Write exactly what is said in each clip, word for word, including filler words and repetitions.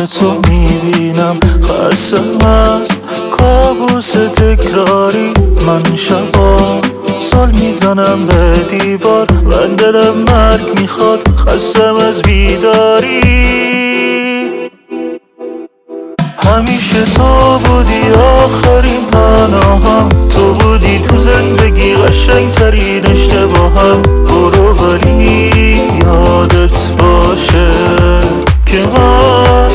تو میبینم خستم از کابوس تکراری. من شبا زل میزنم به دیوار، من دلم مرگ میخواد، خستم از بیداری. همیشه تو بودی آخرین پناهم، تو بودی تو زندگی قشنگترین اشتباهم. برو ولی یادت باشه که من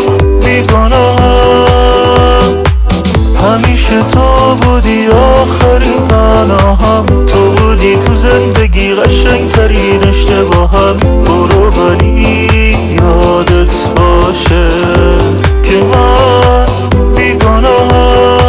بیگناهم. همیشه تو بودی آخرین پناهم، تو بودی تو زندگی قشنگترین اشتباهم. برو ولی یادت باشه که من بیگناهم.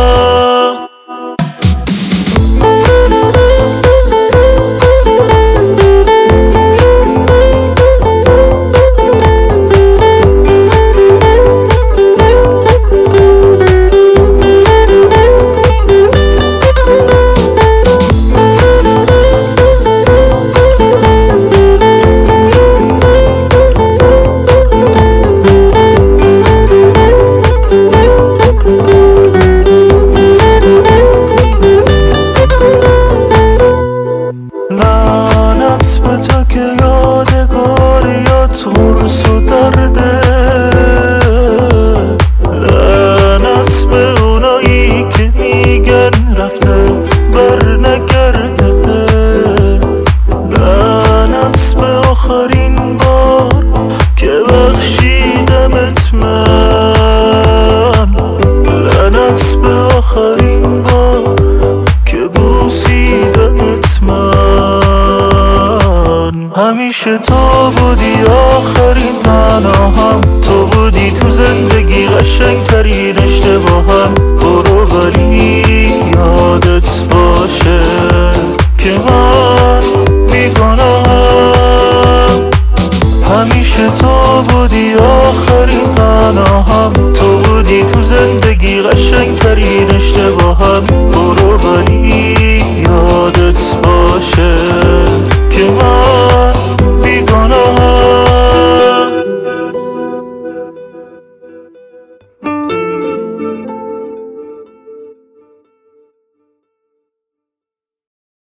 لعنت به تو که یادگاریات غرس و درده، لعنت به اونایی که میگن رفته بر نگرده، لعنت به آخرین بار که بخشیدمت من، لعنت به آخرین بار که بوسیدمت من. همیشه تو بودی آخرین پناهم، تو بودی تو زندگی قشنگترین اشتباهم. برو ولی یادت باشه که من